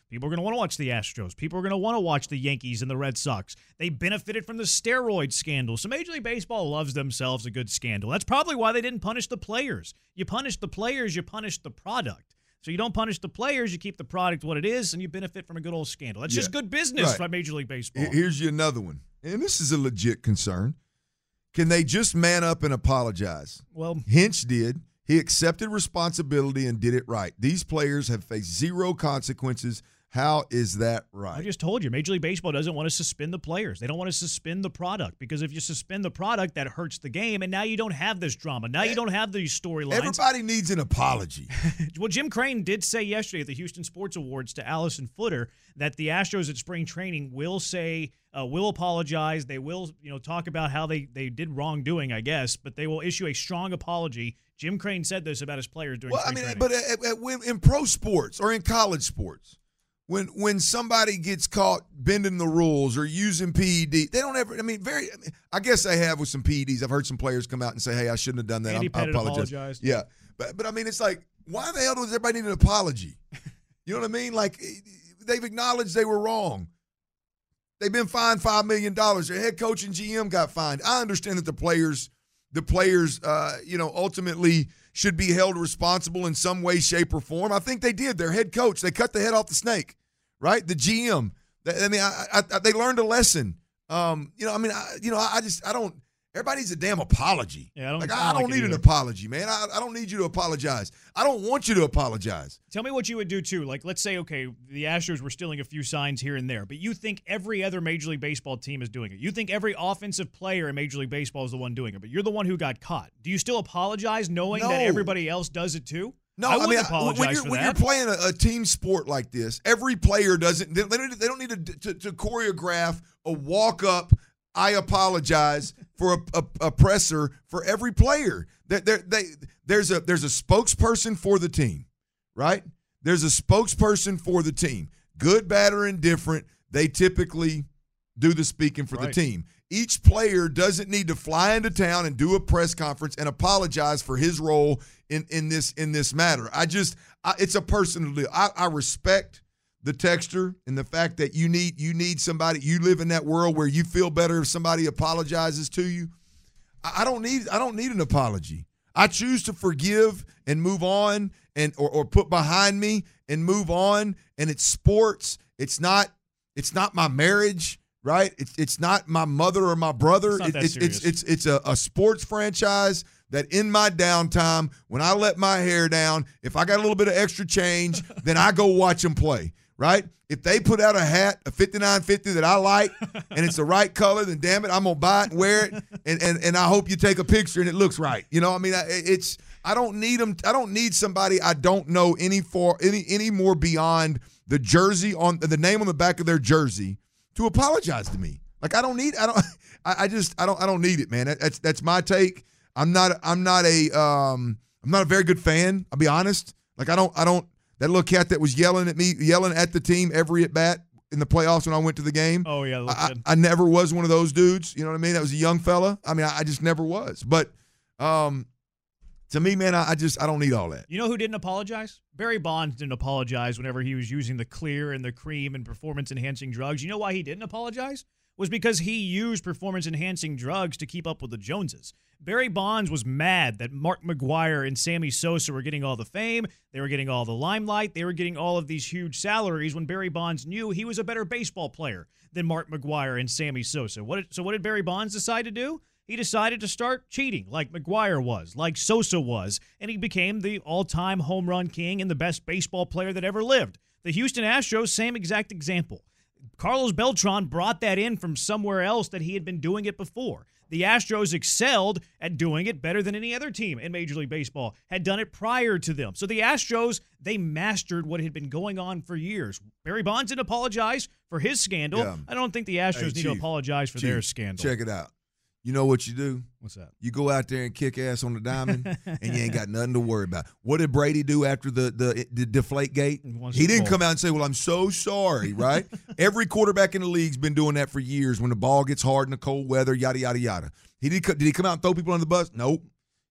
People are going to want to watch the Astros. People are going to want to watch the Yankees and the Red Sox. They benefited from the steroid scandal. So Major League Baseball loves themselves a good scandal. That's probably why they didn't punish the players. You punish the players, you punish the product. So you don't punish the players, you keep the product what it is, and you benefit from a good old scandal. That's yeah. just good business right. by Major League Baseball. Here's you another one. And this is a legit concern. Can they just man up and apologize? Well, Hinch did. He accepted responsibility and did it right. These players have faced zero consequences. How is that right? I just told you, Major League Baseball doesn't want to suspend the players. They don't want to suspend the product because if you suspend the product, that hurts the game, and now you don't have this drama. Now you don't have these storylines. Everybody needs an apology. Well, Jim Crane did say yesterday at the Houston Sports Awards to Allison Footer that the Astros at spring training will say, uh, will apologize. They will, you know, talk about how they, they did wrongdoing, I guess, but they will issue a strong apology. Jim Crane said this about his players during well, spring I mean, training. but at, at, in pro sports or in college sports, When when somebody gets caught bending the rules or using P E D, they don't ever. I mean, very. I, mean, I guess they have with some P E Ds. I've heard some players come out and say, "Hey, I shouldn't have done that. Andy I, I apologize." Apologized. Yeah, but but I mean, it's like, why the hell does everybody need an apology? You know what I mean? Like, they've acknowledged they were wrong. They've been fined five million dollars. Their head coach and G M got fined. I understand that the players, the players, uh, you know, ultimately should be held responsible in some way, shape, or form. I think they did. Their head coach, they cut the head off the snake. Right, the G M. I mean, I, I, they learned a lesson. Um, you know, I mean, I, you know, I just, I don't. Everybody needs a damn apology. Yeah, I don't. Like, I I don't, don't like need an apology, man. I, I don't need you to apologize. I don't want you to apologize. Tell me what you would do too. Like, let's say, okay, the Astros were stealing a few signs here and there, but you think every other Major League Baseball team is doing it. You think every offensive player in Major League Baseball is the one doing it, but you're the one who got caught. Do you still apologize, knowing no. that everybody else does it too? No, I, I mean, apologize when you're, for when that. you're playing a, a team sport like this, every player doesn't. They, they don't, they don't need to, to, to choreograph a walk up. I apologize for a, a, a presser for every player. That they, they, there's a there's a spokesperson for the team, right? There's a spokesperson for the team. Good, bad, or indifferent, they typically do the speaking for right. the team. Each player doesn't need to fly into town and do a press conference and apologize for his role in, in this in this matter. I just I, it's a personal deal. I, I respect the texter and the fact that you need you need somebody. You live in that world where you feel better if somebody apologizes to you. I, I don't need I don't need an apology. I choose to forgive and move on and or, or put behind me and move on. And it's sports. It's not it's not my marriage. Right, it's it's not my mother or my brother. It's it, it's, it's it's it's a, a sports franchise that in my downtime, when I let my hair down, if I got a little bit of extra change, then I go watch them play. Right, if they put out a hat, a fifty-nine fifty that I like, and it's the right color, then damn it, I'm gonna buy it and wear it, and and and I hope you take a picture and it looks right. You know, I mean, it's I don't need them. I don't need somebody I don't know any for any any more beyond the jersey on the name on the back of their jersey to apologize to me. Like, I don't need, I don't, I, I just, I don't, I don't need it, man. That's, that's my take. I'm not, I'm not a, um, I'm not a very good fan. I'll be honest. Like, I don't, I don't, that little cat that was yelling at me, yelling at the team every at bat in the playoffs when I went to the game. Oh yeah. I, I never was one of those dudes. You know what I mean? That was a young fella. I mean, I, I just never was. But, um, to me, man, I, I just, I don't need all that. You know who didn't apologize? Barry Bonds didn't apologize whenever he was using the clear and the cream and performance-enhancing drugs. You know why he didn't apologize? Was because he used performance-enhancing drugs to keep up with the Joneses. Barry Bonds was mad that Mark McGwire and Sammy Sosa were getting all the fame, they were getting all the limelight, they were getting all of these huge salaries when Barry Bonds knew he was a better baseball player than Mark McGwire and Sammy Sosa. What did, so what did Barry Bonds decide to do? He decided to start cheating like McGwire was, like Sosa was, and he became the all-time home run king and the best baseball player that ever lived. The Houston Astros, same exact example. Carlos Beltran brought that in from somewhere else that he had been doing it before. The Astros excelled at doing it better than any other team in Major League Baseball had done it prior to them. So the Astros, they mastered what had been going on for years. Barry Bonds didn't apologize for his scandal. Yeah. I don't think the Astros hey, need Chief, to apologize for Chief, their scandal. Check it out. You know what you do? What's that? You go out there and kick ass on the diamond, and you ain't got nothing to worry about. What did Brady do after the the, the deflate gate? He didn't come out and say, well, I'm so sorry, right? Every quarterback in the league's been doing that for years when the ball gets hard in the cold weather, yada, yada, yada. He did, did he come out and throw people on the bus? Nope.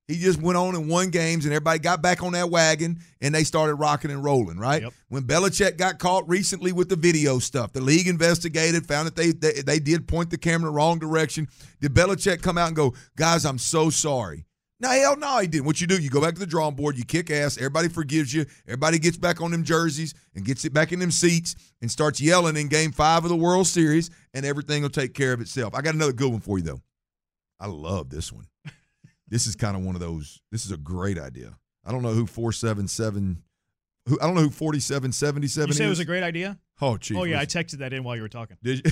He just went on and won games, and everybody got back on that wagon, and they started rocking and rolling, right? Yep. When Belichick got caught recently with the video stuff, the league investigated, found that they, they they did point the camera the wrong direction. Did Belichick come out and go, guys, I'm so sorry? No, hell no, he didn't. What you do, you go back to the drawing board, you kick ass, everybody forgives you, everybody gets back on them jerseys and gets it back in them seats and starts yelling in game five of the World Series, and everything will take care of itself. I got another good one for you, though. I love this one. This is kind of one of those. This is a great idea. I don't know who four seven seven. Who I don't know who forty-seven seventy-seven You is. say it was a great idea? Oh, geez. Oh, yeah, I texted that in while you were talking. Did you?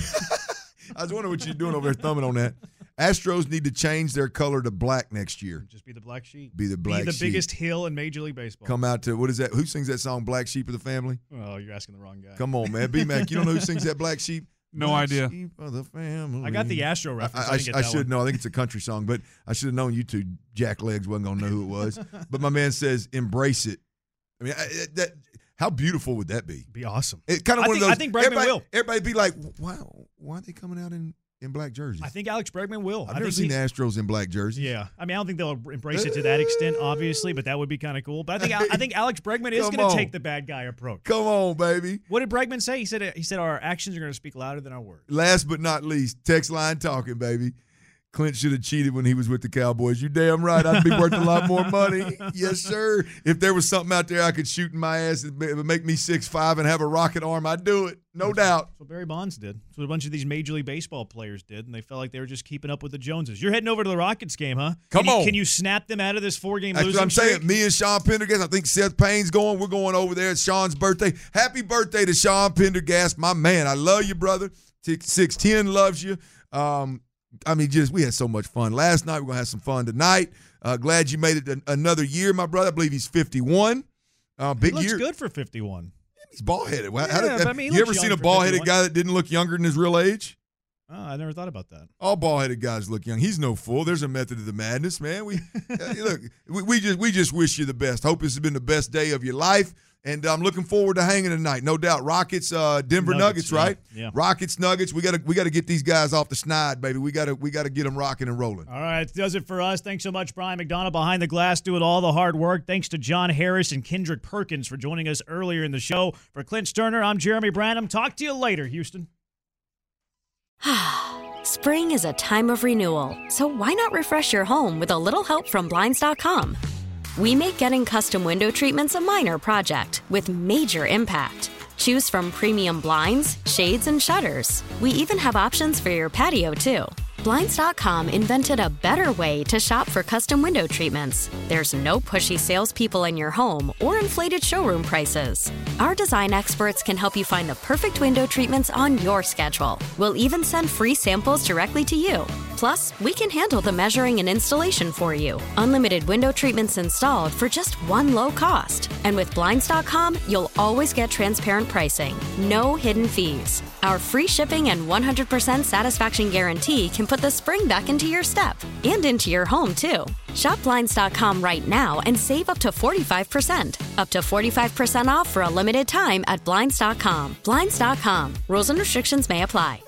I was wondering what you're doing over there thumbing on that. Astros need to change their color to black next year. Just be the black sheep. Be the black Be the sheep. biggest hill in Major League Baseball. Come out to, what is that? Who sings that song, Black Sheep of the Family? Oh, you're asking the wrong guy. Come on, man. B-Mac, you don't know who sings that Black Sheep? No Black idea. Sheep of the family. I got the Astro reference. I, I, I, didn't get I that should one. know. I think it's a country song, but I should have known you two jacklegs wasn't going to know who it was. But my man says, embrace it. I mean, I, that how beautiful would that be? Be awesome. It kind of I one think, of those. I think Bregman everybody, will. Everybody be like, wow, why are they coming out in, in black jerseys? I think Alex Bregman will. I've I never think seen he- the Astros in black jerseys. Yeah, I mean, I don't think they'll embrace it to that extent, obviously, but that would be kind of cool. But I think I think Alex Bregman is Come going to on. take the bad guy approach. Come on, baby. What did Bregman say? He said he said our actions are going to speak louder than our words. Last but not least, text line talking, baby. Clint should have cheated when he was with the Cowboys. You damn right. I'd be worth a lot more money. Yes, sir. If there was something out there I could shoot in my ass and it would make me six five and have a rocket arm, I'd do it. No doubt. That's what Barry Bonds did. That's what a bunch of these Major League Baseball players did, and they felt like they were just keeping up with the Joneses. You're heading over to the Rockets game, huh? Come can you, on. Can you snap them out of this four-game That's losing what I'm streak? saying. Me and Sean Pendergast, I think Seth Payne's going. We're going over there. It's Sean's birthday. Happy birthday to Sean Pendergast, my man. I love you, brother. six ten loves you. Um, I mean, just we had so much fun last night. We're going to have some fun tonight. Uh, glad you made it an, another year, my brother. I believe he's fifty-one. Uh, big He looks year. good for fifty-one. He's bald-headed. How Yeah, did- but I mean, he you looks ever seen young a for bald-headed fifty-one. guy that didn't look younger than his real age? Oh, I never thought about that. All bald-headed guys look young. He's no fool. There's a method to the madness, man. We uh, look. We, we just we just wish you the best. Hope this has been the best day of your life, and I'm looking forward to hanging tonight. No doubt. Rockets, uh, Denver Nuggets, Nuggets, yeah, right? yeah. Rockets, Nuggets. We gotta we gotta get these guys off the snide, baby. We gotta we gotta get them rocking and rolling. All right, that does it for us. Thanks so much, Brian McDonough, behind the glass, doing all the hard work. Thanks to John Harris and Kendrick Perkins for joining us earlier in the show. For Clint Sterner, I'm Jeremy Branham. Talk to you later, Houston. Spring is a time of renewal, so why not refresh your home with a little help from Blinds dot com? We make getting custom window treatments a minor project with major impact. Choose from premium blinds, shades, and shutters. We even have options for your patio, too. Blinds dot com invented a better way to shop for custom window treatments. There's no pushy salespeople in your home or inflated showroom prices. Our design experts can help you find the perfect window treatments on your schedule. We'll even send free samples directly to you. Plus, we can handle the measuring and installation for you. Unlimited window treatments installed for just one low cost. And with Blinds dot com, you'll always get transparent pricing. No hidden fees. Our free shipping and one hundred percent satisfaction guarantee can put the spring back into your step and into your home, too. Shop Blinds dot com right now and save up to forty-five percent. Up to forty-five percent off for a limited time at Blinds dot com. Blinds dot com. Rules and restrictions may apply.